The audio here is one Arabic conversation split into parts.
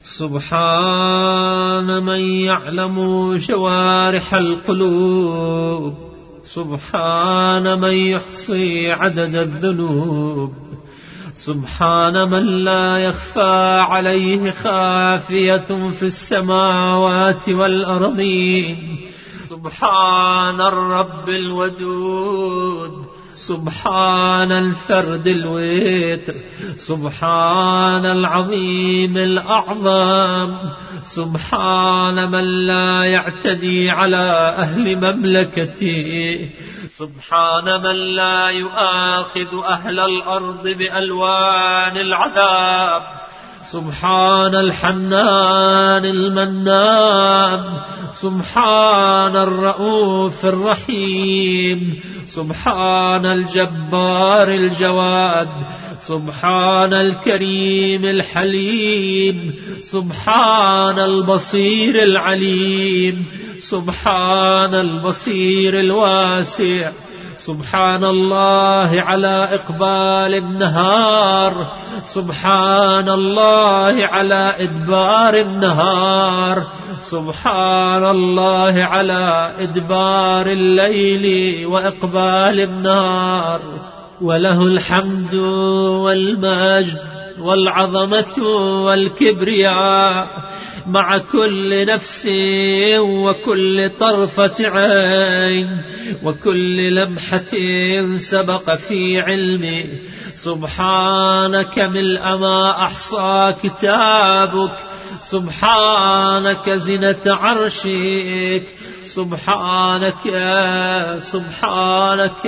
سبحان من يعلم جوارح القلوب، سبحان من يحصي عدد الذنوب، سبحان من لا يخفى عليه خافية في السماوات والأرضين، سبحان الرب الودود، سبحان الفرد الوتر، سبحان العظيم الأعظم، سبحان من لا يعتدي على أهل مملكته، سبحان من لا يؤاخذ أهل الأرض بألوان العذاب، سبحان الحنان المنان، سبحان الرؤوف الرحيم، سبحان الجبار الجواد، سبحان الكريم الحليم، سبحان البصير العليم، سبحان البصير الواسع، سبحان الله على إقبال النهار، سبحان الله على إدبار النهار، سبحان الله على إدبار الليل وإقبال النهار. وله الحمد والمجد والعظمة والكبرياء مع كل نفس وكل طرفة عين وكل لمحة سبق في علمه. سبحانك ملء ما أحصى كتابك، سبحانك زنة عرشك، سبحانك سبحانك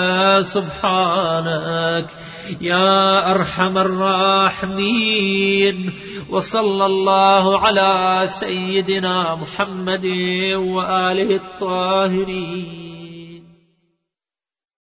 سبحانك يا أرحم الراحمين. وصلى الله على سيدنا محمد وآله الطاهرين.